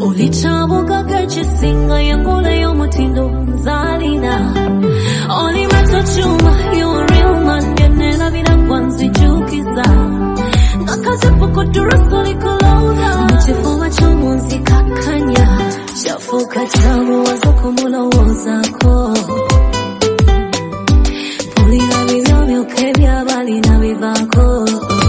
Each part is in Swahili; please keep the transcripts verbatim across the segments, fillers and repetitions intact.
ulichabuka gachisinga yangule y'omutindo nzalina oli mato chuma you a real man yenena binakwanzijukiza ngakazipo kudurasoli kuloza mchifuma chomunzi kakanya chafuka chamu wazoko mulowozako pulira bibyo kebya bali na bivako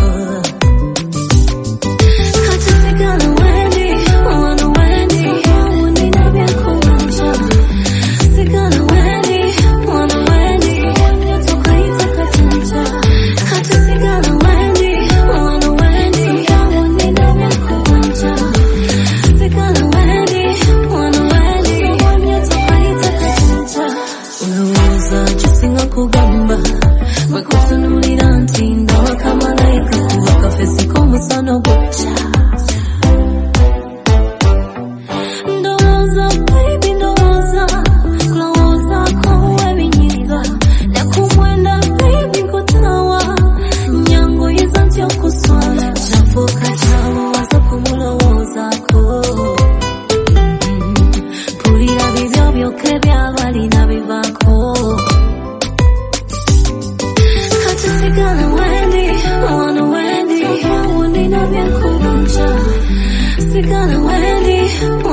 kati sigala wendi wana wendi wani na byakuwanja sigala wendi wana wendi tokaita katanja kati sigala wendi wana wendi wani na byakuwanja sigala wendi wana wendi tokaita katanja unawoza chisinga kugamba Makusanulira ntinda wakamalayika kuwaka fesi komusano gocha Ndoza baby ndoza Kloza kowe binyiga Nakumwenda baby kutawa Nyango yizanti okuswala Chafuka chawo waza kumulowoza ko Pulira bivyo byoke byabali na bivako Sigala wendi, wana wendi, wani na byakuwanja Sigala wendi